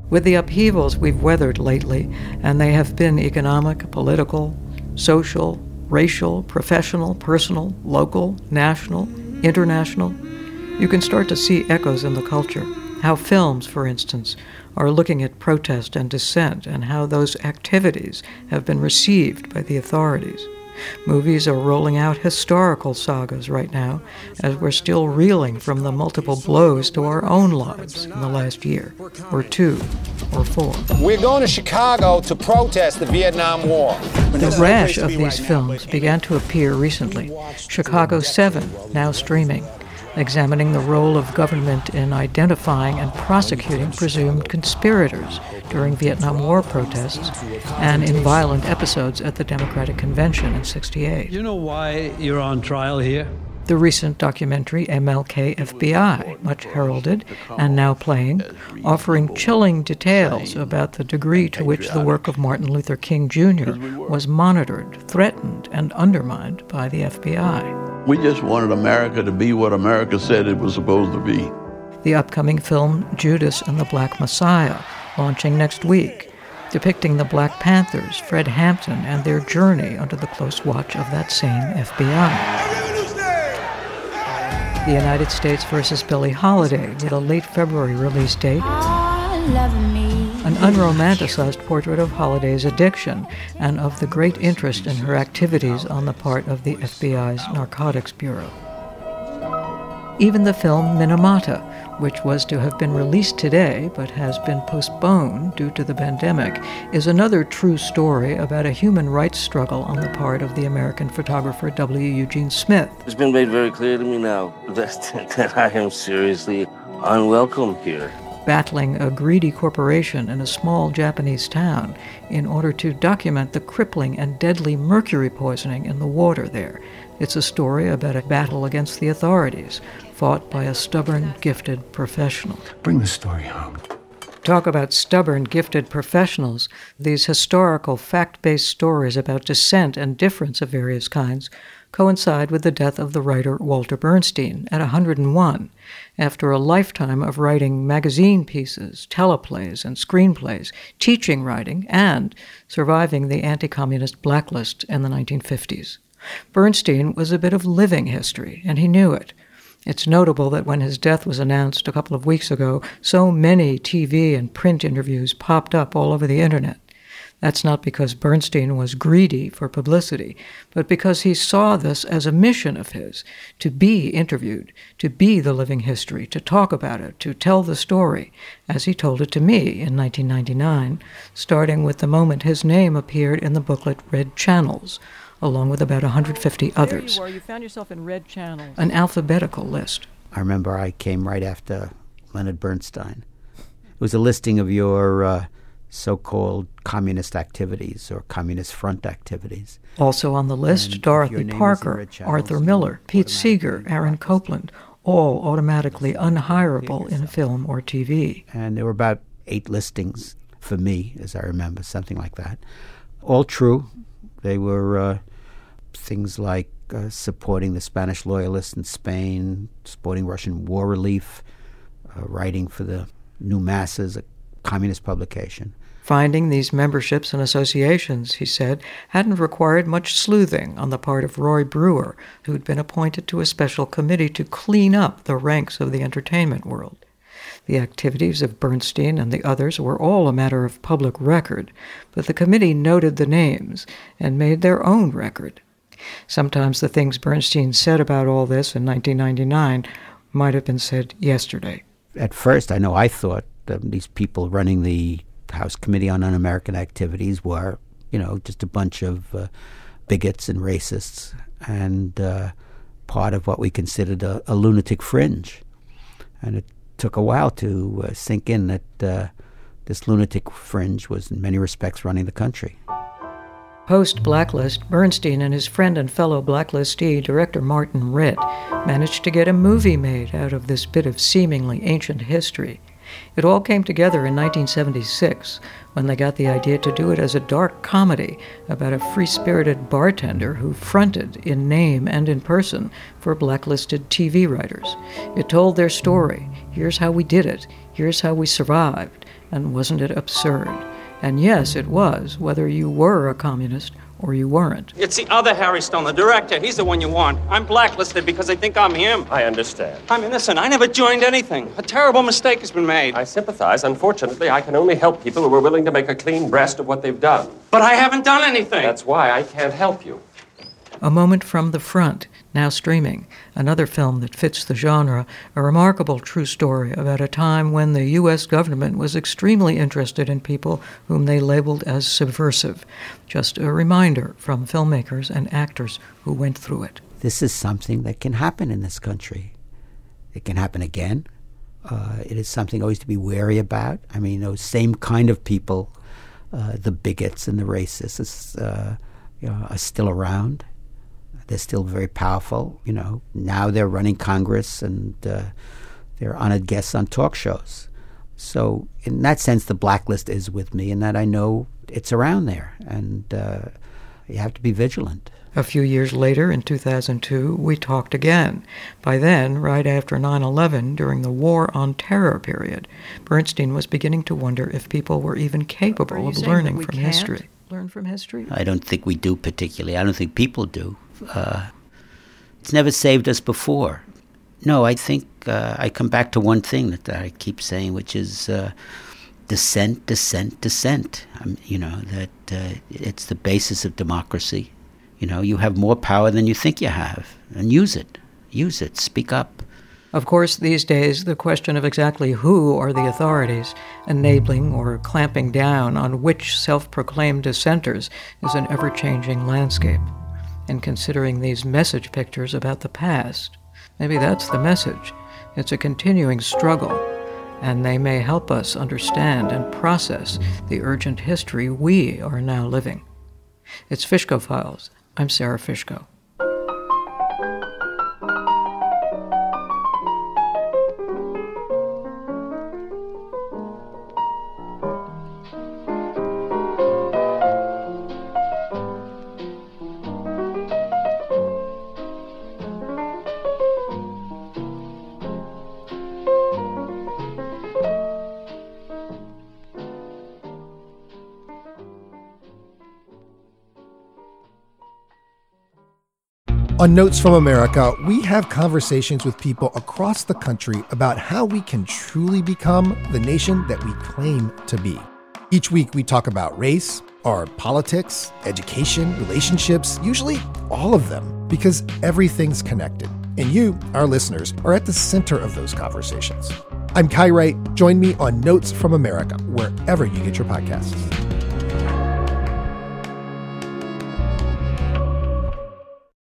With the upheavals we've weathered lately, and they have been economic, political, social, racial, professional, personal, local, national, international, you can start to see echoes in the culture. How films, for instance, are looking at protest and dissent and how those activities have been received by the authorities. Movies are rolling out historical sagas right now as we're still reeling from the multiple blows to our own lives in the last year, or 2, or 4. We're going to Chicago to protest the Vietnam War. The rash of these films began to appear recently. Chicago 7, now streaming, examining the role of government in identifying and prosecuting presumed conspirators during Vietnam War protests and in violent episodes at the Democratic Convention in '68. You know why you're on trial here? The recent documentary MLK FBI, much heralded and now playing, offering chilling details about the degree to which the work of Martin Luther King Jr. was monitored, threatened, and undermined by the FBI. We just wanted America to be what America said it was supposed to be. The upcoming film Judas and the Black Messiah, launching next week, depicting the Black Panthers, Fred Hampton, and their journey under the close watch of that same FBI. The United States versus Billie Holiday, with a late February release date, an unromanticized portrait of Holiday's addiction and of the great interest in her activities on the part of the FBI's Narcotics Bureau. Even the film Minamata, which was to have been released today but has been postponed due to the pandemic, is another true story about a human rights struggle on the part of the American photographer W. Eugene Smith. It's been made very clear to me now that I am seriously unwelcome here. Battling a greedy corporation in a small Japanese town in order to document the crippling and deadly mercury poisoning in the water there. It's a story about a battle against the authorities, fought by a stubborn, gifted professional. Bring the story home. Talk about stubborn, gifted professionals. These historical, fact-based stories about dissent and difference of various kinds coincide with the death of the writer Walter Bernstein at 101, after a lifetime of writing magazine pieces, teleplays, and screenplays, teaching writing, and surviving the anti-communist blacklist in the 1950s. Bernstein was a bit of living history, and he knew it. It's notable that when his death was announced a couple of weeks ago, so many TV and print interviews popped up all over the internet. That's not because Bernstein was greedy for publicity, but because he saw this as a mission of his, to be interviewed, to be the living history, to talk about it, to tell the story, as he told it to me in 1999, starting with the moment his name appeared in the booklet Red Channels, along with about 150 others. There you are. You found yourself in Red Channels. An alphabetical list. I remember I came right after Leonard Bernstein. It was a listing of your so-called communist activities or Communist Front activities. Also on the list, Dorothy Parker, Arthur Miller, Pete Seeger, Aaron Copland, all automatically unhireable in film or TV. And there were about 8 listings for me, as I remember, something like that. All true. They were things like supporting the Spanish loyalists in Spain, supporting Russian war relief, writing for the New Masses, a communist publication. Finding these memberships and associations, he said, hadn't required much sleuthing on the part of Roy Brewer, who'd been appointed to a special committee to clean up the ranks of the entertainment world. The activities of Bernstein and the others were all a matter of public record, but the committee noted the names and made their own record. Sometimes the things Bernstein said about all this in 1999 might have been said yesterday. At first, I know I thought these people running the House Committee on Un-American Activities were, just a bunch of bigots and racists and part of what we considered a lunatic fringe. And it took a while to sink in that this lunatic fringe was in many respects running the country. Post-Blacklist, Bernstein and his friend and fellow Blacklistee, director Martin Ritt, managed to get a movie made out of this bit of seemingly ancient history. It all came together in 1976 when they got the idea to do it as a dark comedy about a free-spirited bartender who fronted in name and in person for blacklisted TV writers. It told their story. Here's how we did it. Here's how we survived. And wasn't it absurd? And yes, it was, whether you were a communist or you weren't. It's the other Harry Stone, the director. He's the one you want. I'm blacklisted because they think I'm him. I understand. I'm innocent. I never joined anything. A terrible mistake has been made. I sympathize. Unfortunately, I can only help people who are willing to make a clean breast of what they've done. But I haven't done anything. That's why I can't help you. A Moment from the Front, now streaming, another film that fits the genre, a remarkable true story about a time when the U.S. government was extremely interested in people whom they labeled as subversive. Just a reminder from filmmakers and actors who went through it. This is something that can happen in this country. It can happen again. It is something always to be wary about. I mean, those same kind of people, the bigots and the racists, are still around. They're still very powerful. Now they're running Congress and they're honored guests on talk shows. So in that sense, the blacklist is with me, in that I know it's around there, and you have to be vigilant. A few years later, in 2002, we talked again. By then, right after 9/11, during the War on Terror period, Bernstein was beginning to wonder if people were even capable of learning from history. Learn from history? I don't think we do particularly. I don't think people do. It's never saved us before. No, I think I come back to one thing that I keep saying, which is dissent, dissent, dissent. That it's the basis of democracy. You have more power than you think you have, and use it. Use it. Speak up. Of course, these days, the question of exactly who are the authorities enabling or clamping down on which self-proclaimed dissenters is an ever-changing landscape. And considering these message pictures about the past, maybe that's the message. It's a continuing struggle, and they may help us understand and process the urgent history we are now living. It's Fishko Files. I'm Sarah Fishko. On Notes from America, we have conversations with people across the country about how we can truly become the nation that we claim to be. Each week we talk about race, our politics, education, relationships, usually all of them, because everything's connected. And you, our listeners, are at the center of those conversations. I'm Kai Wright. Join me on Notes from America, wherever you get your podcasts.